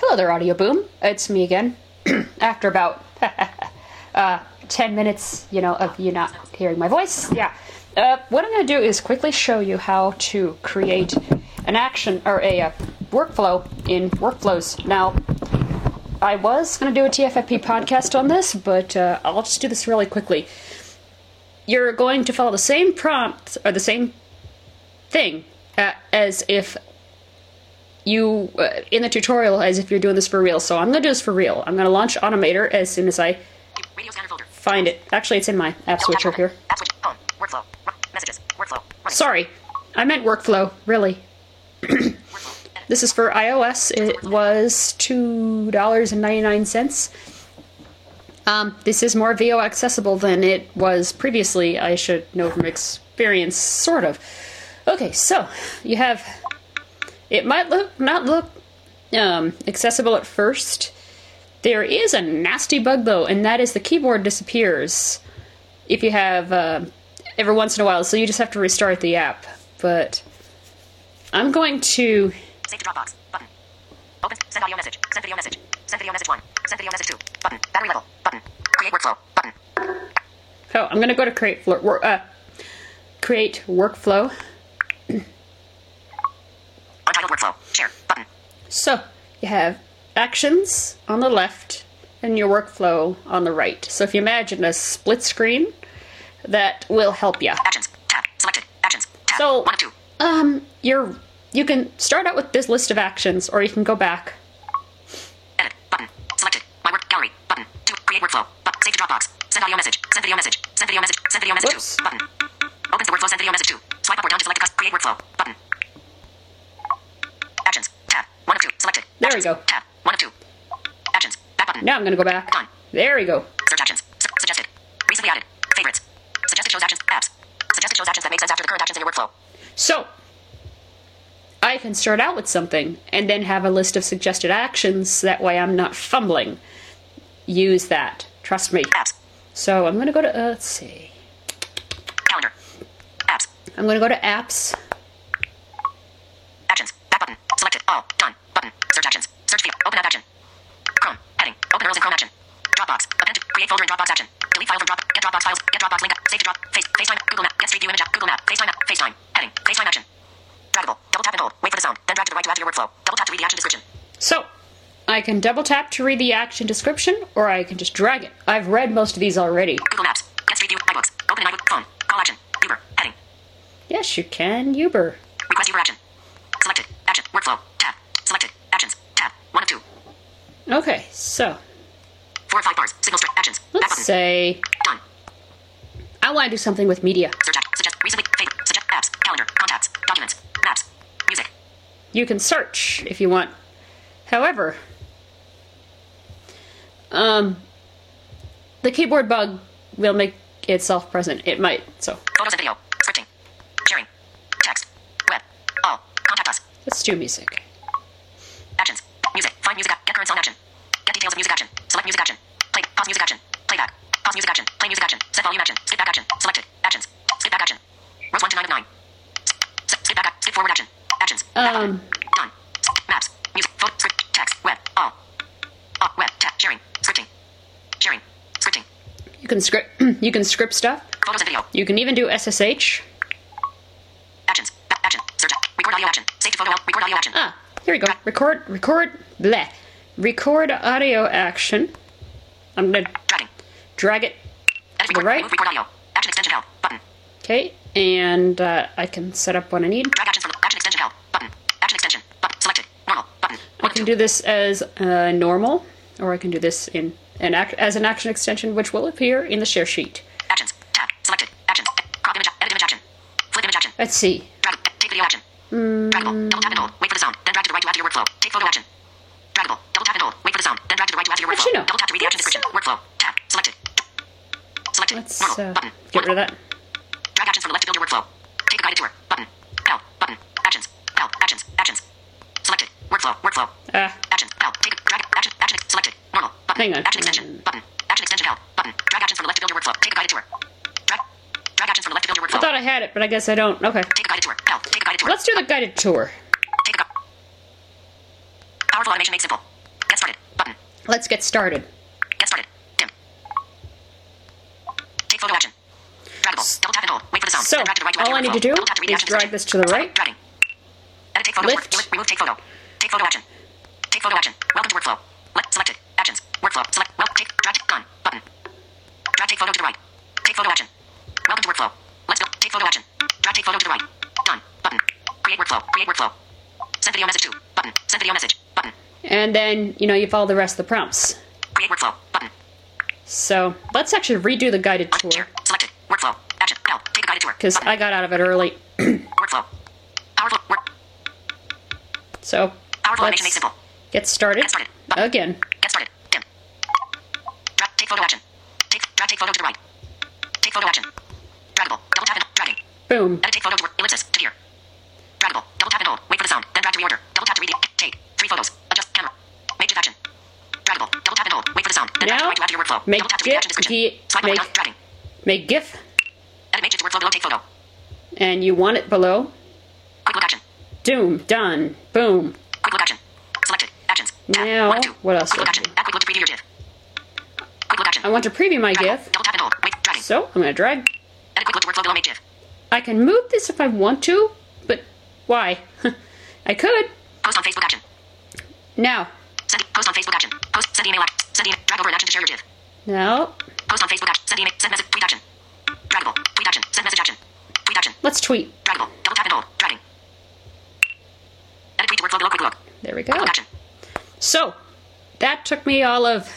Hello there, Audio Boom. It's me again. After about 10 minutes, of you not hearing my voice. Yeah. What I'm going to do is quickly show you how to create an action or a workflow in Workflows. Now, I was going to do a TFFP podcast on this, but I'll just do this really quickly. You're going to follow the same prompt or the same thing as if you in the tutorial as if you're doing this for real. So I'm going to do this for real. I'm going to launch Automator as soon as I find it. Actually, it's in my app switcher here. App switch, home, workflow, messages, workflow. Sorry, I meant workflow, really. This is for iOS. It was $2.99. This is more VO accessible than it was previously. I should know from experience, sort of. Okay, so you have... It might not look accessible at first. There is a nasty bug, though, and that is the keyboard disappears if you have every once in a while, so you just have to restart the app. But I'm going to... Save to Dropbox. Button. Open. Send audio message. Send video message. Send video message 1. Send video message 2. Button. Battery level. Button. Create workflow. Button. Oh, I'm going to go to create workflow. Untitled workflow. Share. Button. So, you have actions on the left and your workflow on the right. So if you imagine a split screen, that will help you. Actions. Tab. Selected. Actions. Tab. So, 1 of 2. You can start out with this list of actions, or you can go back. Edit. Button. Selected. My work gallery. Button. 2. Create workflow. Button. Save to Dropbox. Send audio message. Send video message. Send video message. Send video message 2. Button. Opens the workflow. Send video message 2. Swipe up or down to select create workflow. Button. Actions. Tab. 1 of 2. Selected. There Actions. we go. Tab. 1 of 2. Actions. Back button. Now I'm going to go back. Done. There we go. Search actions. Suggested. Recently added. Favorites. Suggested shows actions. Apps. Suggested shows actions that make sense after the current actions in your workflow. So, I can start out with something and then have a list of suggested actions. That way I'm not fumbling. Use that. Trust me. Apps. So I'm going to go to, let's see. Calendar. Apps. I'm going to go to apps. Actions. Back button. Selected. All. Done. Button. Search actions. Search field. Open app action. Chrome. Heading. Open URLs in Chrome action. Dropbox. Append to create folder in Dropbox action. Delete file from Dropbox. Get Dropbox files. Get Dropbox link. Save to Drop. FaceTime. Google Map. Get Street View image app. Google Map. FaceTime app. FaceTime. Heading. FaceTime action. Draggable. Double tap and hold. Wait for the sound. Then drag to the right to add to your workflow. Double tap to read the action description. So, I can double tap to read the action description, or I can just drag it. I've read most of these already. Google Maps. Get Street View. iBooks. Open an iBook. Phone. Call action. Uber. Heading. Yes, you can. Uber. Request Uber action. Selected. Action. Workflow. Tab. Selected. Actions. Tab. 1 of 2. Okay, so 4 of 5 bars. Signal strip. Actions. Back let's button. say Done. I want to do something with media. Search act. Suggest. Recently. Favorite. Suggest. Apps. Calendar. Contacts. Documents. Maps. Music. You can search if you want. However, the keyboard bug will make itself present. It might, so. Photos and video. Scripting. Sharing. Text. Web. All. Contact us. Let's do music. Actions. Music. Find music. Get current song action. Get details of music action. Select music action. Play. Pause music action. Playback. Pause music action. Play music action. Set volume action. Skip back action. Selected. Actions. Skip back action. Rows 1 to 9 of 9. Skip back. Skip forward action. Actions. Back button. Done. Maps. Music. Photo. Script. Text. Web. All. Web. Tap. Sharing. Scripting. Sharing. Scripting. You can script. You can script stuff. Photos and video. You can even do SSH. Actions. Action. Search. Record audio action. Save to photo. Record audio action. Ah, here we go. Record. Bleh. Record audio action. I'm gonna Dragging. drag it Edit to the record. right. Remove record audio. Action extension help. Button. Okay, and I can set up what I need. Drag actions from action extension help. Button. Action extension. Button. Selected. Normal. Button. I can do this as normal, or I can do this in as an action extension, which will appear in the share sheet. Actions. Tab. Selected. Actions. Crop image. Edit image action. Flip image action. Let's see. Drag. Take video action. Draggable. Double tap and hold. Wait for the sound. Then drag to the right to add to your workflow. Take photo action. Draggable. Double tap and hold. Wait for the sound. Then drag to the right to add to your workflow. Actually, no. Double tap to read the action description. Workflow. Tab. Selected. Selected. Let's Normal. Button. get rid of that. Drag actions from the left to build your workflow. Take a guided tour. Button. Help. Button. Actions. Help. Actions. Actions. Selected. Workflow. Workflow. Actions. Help. Take a drag action. Action. Selected. Normal. Button. Hang on. Action extension. Button. Action extension help. Button. Drag actions from the left to build your workflow. Take a guided tour. Drag actions from the left to build your I workflow. thought I had it, but I guess I don't. Okay. Take a guided tour. Help. Take a guided tour. Let's do the guided tour. Take a Powerful automation made simple. let's get started. Get started. Dim. Take photo action. Draggable. Double tap and hold. Wait for the sound. So, Then drag to the right to all I add need your to do workflow. Double tap to read the is action drag section. this to the right. Dragging. Edit take photo. Lift. Remove take photo. Take photo action. Take photo action. Welcome to workflow. Selected. Actions. Workflow. Select. Take. Drag. Done. Button. Drag take photo to the right. Take photo action. Welcome to workflow. Let's go. Take photo action. Drag take photo to the right. Done. Button. Create workflow. Create workflow. Send video message to. Button. Send video message. Button. And then, you follow the rest of the prompts. Create workflow. Button. So, let's actually redo the guided tour. Share. Selected. Workflow. Action. L. Take a guided tour. Because I got out of it early. Workflow. Powerful. Work. So, Powerful animation made simple. get started. Get started. Button. Again. Get started. Dim. Drag. Take photo action. Drag take photo to the right. Take photo action. Draggable. Double tap and dragging. Boom. Edit take photo to ellipsis to here. Draggable. Double tap and hold. Wait for the sound. Then drag to reorder. Double tap to read. Take 3 photos. Adjust camera. Make GIF action. Draggable. Double tap and hold. Wait for the sound. Then drag to Now, right to add to your workflow. make Double tap to read the action description. Swipe up and down. Dragging. Make GIF, Edit make GIF to workflow below. Take photo. and you want it below. Quick look action. Doom. Done. Boom. Quick look action. Selected. Actions. Tab. Now, 1 of 2. what else Quick do look I action. do? Add quick look to preview your GIF. Quick look action. I want to preview my Draggable. GIF, Double tap and hold. Wait. Dragging. so I'm going to drag. Edit quick look to workflow below. Make GIF. I can move this if I want to, but why? I could. Post on Facebook action. Now. Send post on Facebook action. Post send email action. Send email. Drag over an action to share your GIF. Now, Post on Facebook action. Send email. Send message. Tweet action. Draggable. Tweet action. Send message action. Tweet action. let's tweet. Draggable. Double tap and hold. Dragging. Edit tweet to workflow below. Quick look. There we Quick go. look action. So, that took me all of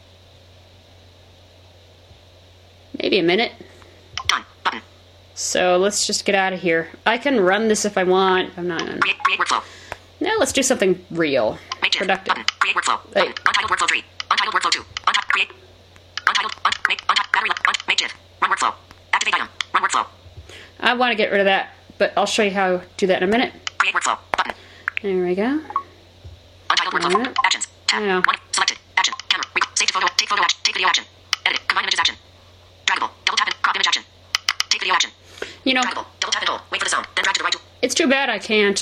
maybe a minute. Done. Button. So let's just get out of here. I can run this if I want. I'm not. Create workflow. Now let's do something real, Make GIF. productive. Button. Create workflow. Button. Untitled workflow 3. Untitled workflow 2. Create. Untitled. Battery. Make GIF. Run workflow. Activate item. Run workflow. I want to get rid of that, but I'll show you how to do that in a minute. Create workflow. Button. There we go. Untitled workflow. Alright. Actions. Tab. Yeah. 1. Selected. Action. Camera. Save to photo. Take photo action. Take video action. Edit. Combine images action. Draggable. Double tap and crop image action. Take video action. Draggable. Double tap and hold. Wait for the sound. Then drag to the right. It's too bad I can't.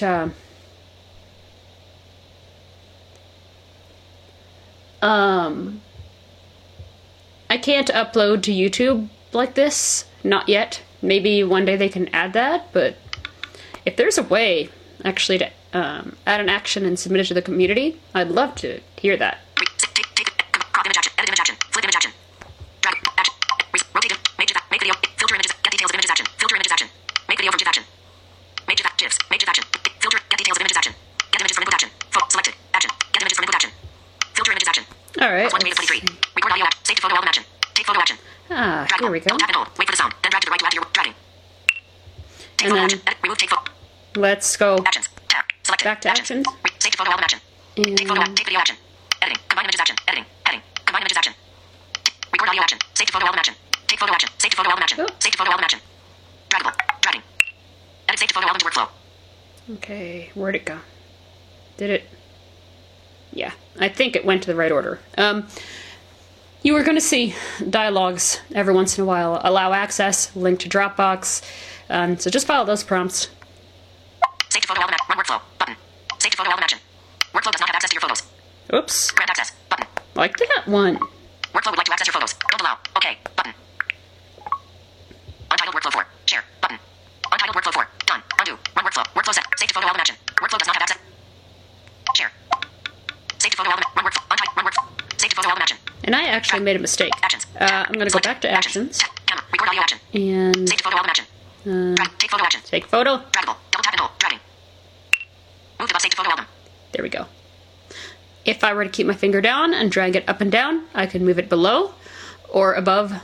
I can't upload to YouTube like this. Not yet. Maybe one day they can add that, but if there's a way actually to add an action and submit it to the community, I'd love to hear that. Take crop image action. Edit image action. Flip image action. Drag action. Rotate it. Make video. Filter images. Get details of images action. Filter images action. Make video from GIF action. Make GIF GIFs. Make GIF action. Filter. Get details of images action. Get images from input action. Selected. Action. Get images from input action. Filter images action. Alright. 1 to 23. Record audio action. Save to photo album action. Take photo action. Here we go. Double tap and hold. Wait for the sound. Then drag to the right to add to your dragging. Take And photo then action. Edit. Remove. Take photo. let's go Actions. Tab. Selected. back to actions. Save to photo album action. Take photo. Take video action. Editing. Combine images action. Editing. Heading. Combine images action. Record audio action. Save to photo album action. Take photo action. Save to photo album action. Oh. Save to photo album action. Draggable. Dragging. Edit. Save to photo album to workflow. Okay, where'd it go? Did it? Yeah, I think it went to the right order. You are going to see dialogues every once in a while. Allow access, link to Dropbox. So just follow those prompts. Save to photo album action. Run workflow. Button. Save to photo album action. Workflow does not have access to your photos. Oops, Grant access. Button. like that one. Workflow would like to access your photos. Don't allow. Okay. Button. Untitled workflow 4. Share. Button. Untitled workflow 4. Done. Undo. Run workflow. Workflow set. Save to photo album action. Workflow does not have access. Share. Save to photo album. Run workflow. Untitled. Run workflow. Save to photo album action. And I actually made a mistake. Actions. I'm going to go back to actions. Camera. Record audio action. And Save to photo album action. Drag. Take photo action. take photo. Draggable. Double tap and hold. Dragging. Move the bus. Save to photo album. There we go. If I were to keep my finger down and drag it up and down, I can move it below or above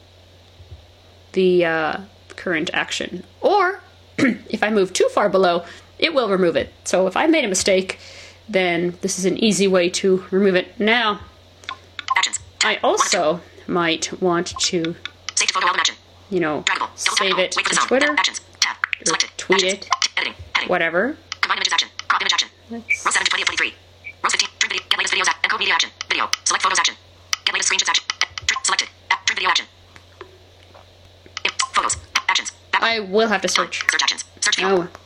the current action. Or, if I move too far below, it will remove it. So if I made a mistake, then this is an easy way to remove it. Now, Actions. I also might want to, Save to photo album action. Draggable. Double tap save and hold. it Wait for to the sound. Twitter, Actions. Tab. or Selected. tweet Actions. it, Editing. Heading. whatever. Combine images action. Crop image action. Let's- Row 7 to 20 of 23. Row 15. Trim video. Get latest videos and code media action. Video. Select photos action. Get latest screenshots action. Selected. Trim video action. Photos. Actions. I will have to search. Search actions. Search view. Oh,